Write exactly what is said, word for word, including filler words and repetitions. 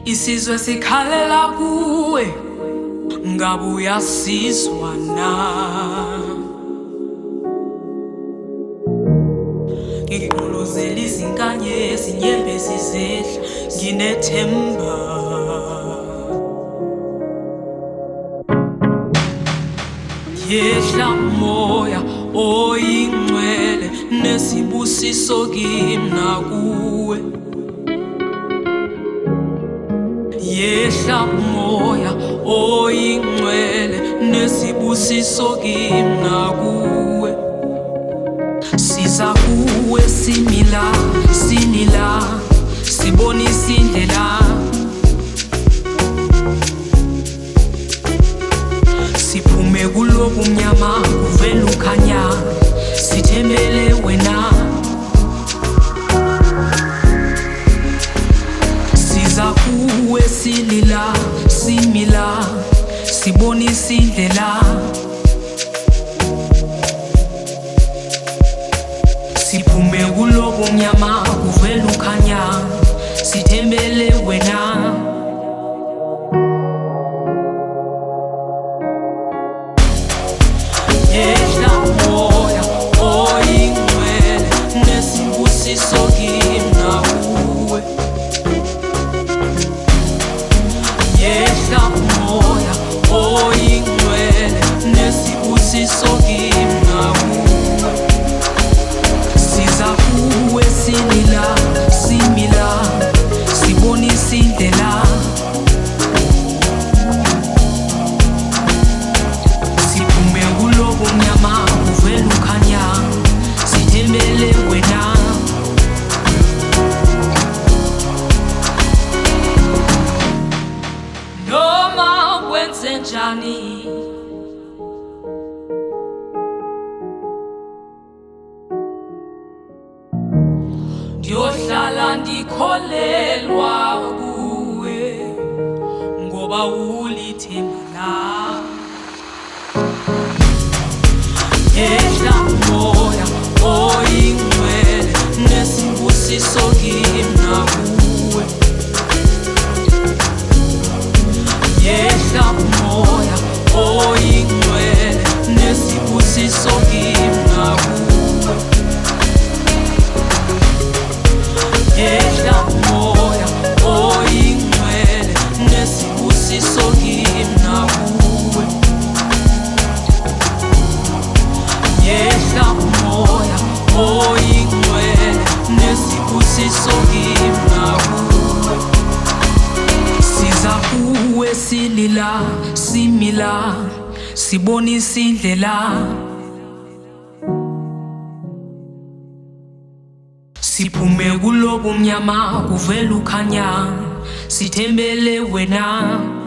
Isizwe sikhalela kuwe, ngabe uyasizwa na? Ngiqolozela izinkanyezi, inyembezi zidla, nginethemba. Yehla moya oyingcwele, nesibusiso kimi nakuwe. Yehla moya oyingcwele, nesibusiso kimi nakuwe. Siza kuwe simila, sinila, sibonisa indlela. Siphume kulobu mnyama kuvela ukhanya, sithembele wena. Siza kuwe silila, simila, sibonisa indlela. Siphume kulobu mnyama kuvela ukhanya, sithembele wena. Yehla moya oyingcwele, nesibusiso kimi nakuwe. Yehla moya oyingcwele, nesibusiso kimi nakuwe. Siza kuwe silila, simila, sibonisa indlela. Siphume kulobu mnyama kuvela ukhanya, sithembele wena. Noma kwenzenjani, ndiyohlala ndikholelwa kuwe, ngoba ulithemba lami. Yehla moya oyingcwele, nesibusiso kimi nakuwe. Yehla moya oyingcwele, nesibusiso kimi nakuwe. Yehla moya oyingcwele, nesibusiso kimi nakuwe. Yehla moya oyingcwele, nesibusiso kimi nakuwe. Siza kuwe silila, simila, sibonisa indlela. Siphume kulobu mnyama kuvela ukhanya, sithembele wena.